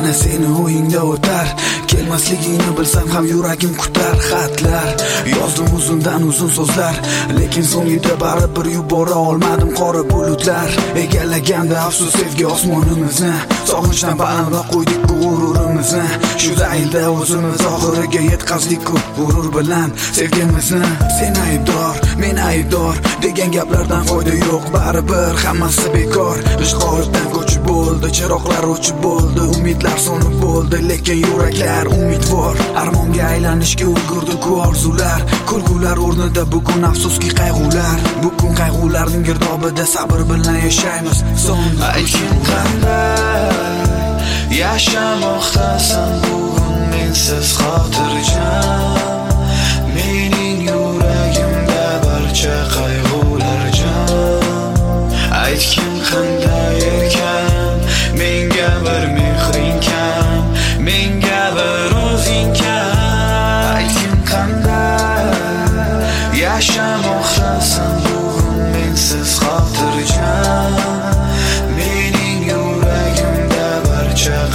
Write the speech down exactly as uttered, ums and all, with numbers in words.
yana seni o'yingda o'tar. Kelmasligingni bilsam ham yuragim kutar. Xatlar yozdim uzundan uzun so'zlar, lekin so'ngida baribir yubora olmadim qora bulutlar. Egallaganda afsus sevgi osmonimizni, sog'inchdan balandroq qo'ydik bu g'ururimizni. Shu zaylda o'zimiz oxiriga yetkazdik-ku g'urur bilan sevgimizni. Sen aybdor, men aybdor degan gaplardan foyda yo'q, baribir hammasi bekor. Ishqordan ko'chib bo'ldi, chiroqlar o'chib bo'ldi, umidlar so'nib bo'ldi, lekin yuraklar umidvor. Armonga aylanishga ulgurdi-ku orzular, kulgular o'rnida bugun afsuski qayg'ular. Bugun qayg'ularning girdobida sabr bilan yashaymiz. So'ng aytgin qanday yashamoqdasan bugun mensiz xotirjam. Mening yuragimda barcha qayg'ular jam. Aytgin qanday erkan, menga bir mehring kam, menga bir o'zing kam. Aytgin qanday yashamoqdasan bugun mensiz xotirjam. Mening yuragimda barcha